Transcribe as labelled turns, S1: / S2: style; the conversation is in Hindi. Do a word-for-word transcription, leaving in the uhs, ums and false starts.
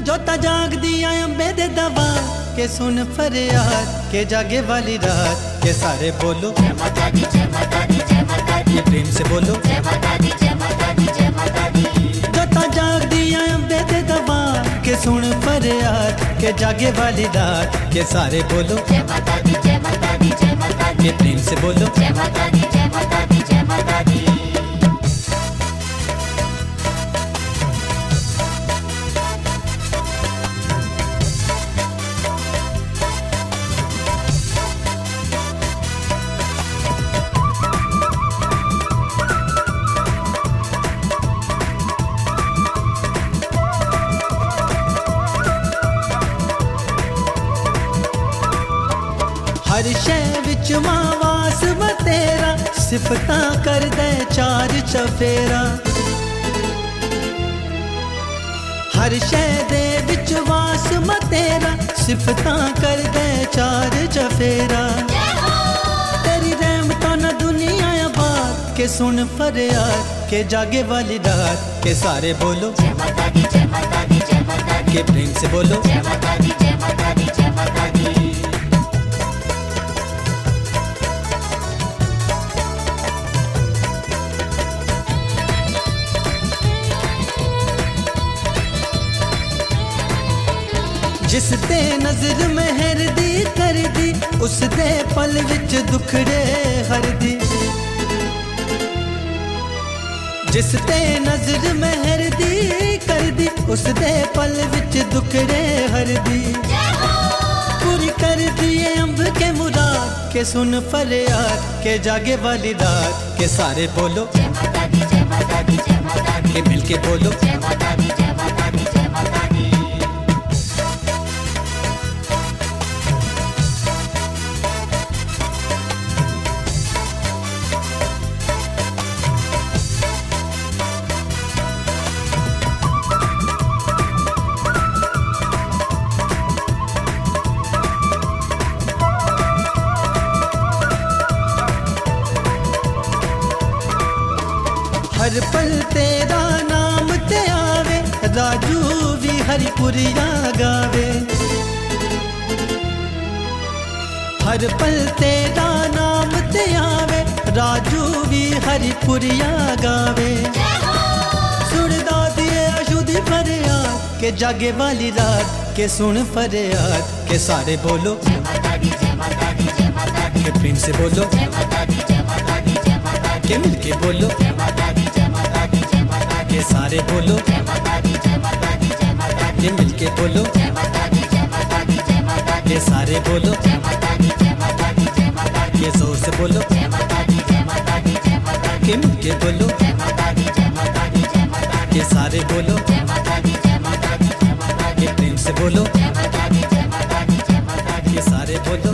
S1: जोता जाग दिया अम्बे दे दवा के सुन फरियाद के जागे वाली रात के सारे बोलो
S2: जय माता दी जय माता दी जय माता दी।
S1: ये प्रेम से बोलो
S2: जय माता दी जय माता दी जय माता दी।
S1: जोता जाग दिया अम्बे दे दवा के सुन फरियाद के जागे वाली रात के सारे बोलो
S2: जय माता दी जय माता दी जय माता दी।
S1: ये प्रेम से बोलो
S2: जय माता दी जय माता दी जय माता दी।
S1: हर शय विच मावास तेरा सिफता कर दे चार चफेरा हर शय दे विच वास तेरा सिफता कर दे चार चफेरा तेरी रहमतों न दुनिया आबाद के सुन फरियाद के जागे वाली रात के सारे बोलो
S2: जय माता दी जय माता दी जय माता दी।
S1: के प्रेम से बोलो
S2: जय माता दी जय माता दी जय माता दी।
S1: जिस ते नजर मेहर दी कर दी उस दे पल विच दुखड़े हर दी जिस ते नजर मेहर दी कर दी उस दे पल विच दुखड़े हर दी पूरी कर दिए अम्ब के मुराद के सुन फरियाद के जागे वाली रात के सारे बोलो
S2: जय माता दी जय माता दी जय माता दी।
S1: के मिलके बोलो
S2: जय माता दी जय माता दी जय माता दी।
S1: हर पल तेरा नाम ते आवे राजू भी हरिपुरिया गावे हर पल तेरा नाम ते आवे राजू भी हरिपुरिया गावे सुनदा दिए अशुद्धि फरियाद के जागे वाली रात के सुन फरियाद के सारे बोलो
S2: जय माता दी जय माता दी जय माता दी।
S1: के प्रेम से बोलो
S2: जय माता दी जय माता दी जय माता दी।
S1: के मिलके बोलो
S2: जय माता दी जय माता दी जय माता दी।
S1: के सारे बोलो
S2: जय माता दी जय माता दी जय माता दी।
S1: के मिलके बोलो
S2: जय माता दी जय माता दी जय माता दी।
S1: के सारे बोलो
S2: जय माता दी जय माता दी जय माता दी।
S1: के जोर से बोलो
S2: जय माता दी जय माता दी जय माता दी।
S1: के मिलके बोलो
S2: जय माता दी जय माता दी जय माता दी।
S1: के सारे बोलो
S2: जय माता दी जय माता दी जय माता दी।
S1: के प्रेम से बोलो
S2: जय माता दी जय माता दी जय माता दी।
S1: के सारे बोलो